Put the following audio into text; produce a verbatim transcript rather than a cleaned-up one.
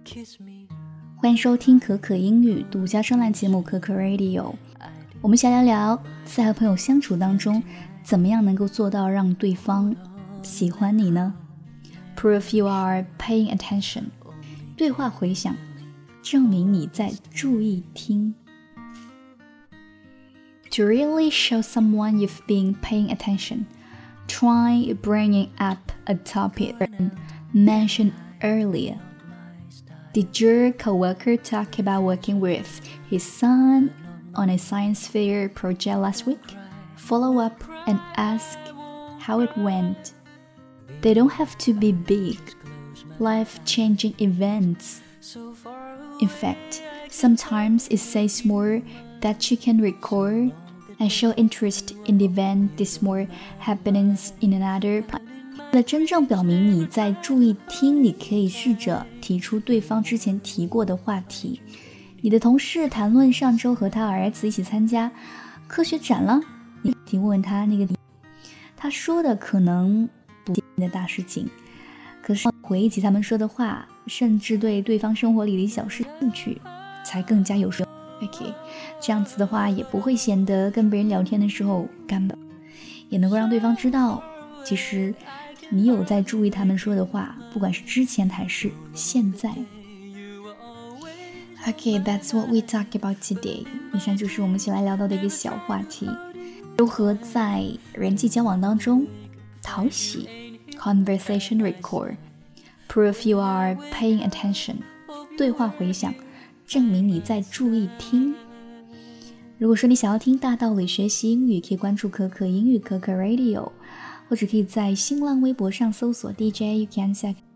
欢迎收听可可英语独家专栏节目可可 Radio。 我们想聊聊在和朋友相处当中，怎么样能够做到让对方喜欢你呢？ Prove you are paying attention， 对话回响，证明你在注意听。 To really show someone you've been paying attention, try bringing up a topic mentioned earlier.Did your coworker talk about working with his son on a science fair project last week? Follow up and ask how it went. They don't have to be big, life-changing events. In fact, sometimes it says more that you can record and show interest in the event this more happenings in another place.为了真正表明你在注意听，你可以试着提出对方之前提过的话题。你的同事谈论上周和他儿子一起参加科学展了，你可以问问他那个他说的可能不是的大事情，可是回忆起他们说的话，甚至对对方生活里的小事兴趣，才更加有收获。 OK， 这样子的话也不会显得跟别人聊天的时候干巴，也能够让对方知道其实你有在注意他们说的话，不管是之前还是现在。 Okay, that's what we talk about today. 以上就是我们一起来聊到的一个小话题，如何在人际交往当中讨喜 Conversation record, prove you are paying attention. 对话回响，证明你在注意听。如果说你想要听大道理学习英语，可以关注可可英语可可 Radio，或者可以在新浪微博上搜索 D J U Can